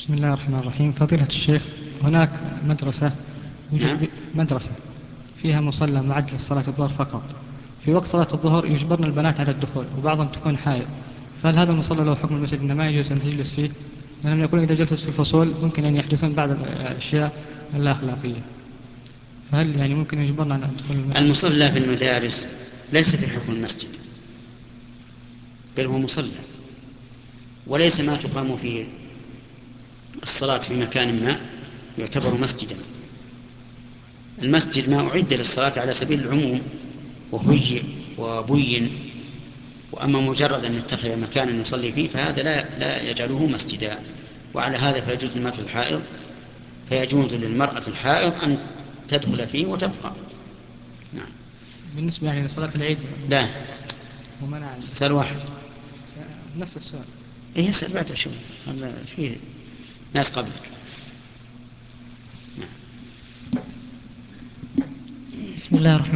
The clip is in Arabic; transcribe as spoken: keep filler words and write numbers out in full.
بسم الله الرحمن الرحيم. فضيلة الشيخ، هناك مدرسة نعم. يوجد مدرسة فيها مصلى معد لصلاة الظهر فقط. في وقت صلاة الظهر يجبرن البنات على الدخول وبعضهم تكون حائض، فهل هذا المصلى له حكم المسجد أنه ما يجوز أن تجلس فيه؟ لأنهم يقولون إذا جلست في الفصول ممكن أن يحدثون بعض الأشياء اللا أخلاقية، فهل يعني ممكن يجبرنا على دخول المسجد؟ المصلى في المدارس ليس في حكم المسجد، بل هو مصلى، وليس ما تقام فيه الصلاة في مكان ما يعتبر مسجدا. المسجد ما أعد للصلاة على سبيل العموم وهيئ وبين، وأما مجرد أن يتخذ مكانا يصلي فيه فهذا لا, لا يجعله مسجدا. وعلى هذا فيجوز للمرأة الحائض فيجوز للمرأة الحائض أن تدخل فيه وتبقى. نعم. بالنسبة يعني لصلاة العيد لا، ومنع سؤال واحد. نفس السؤال. إيه يسأل بعد شوي، هذا فيه ناس قبلك. نعم. بسم الله الرحمن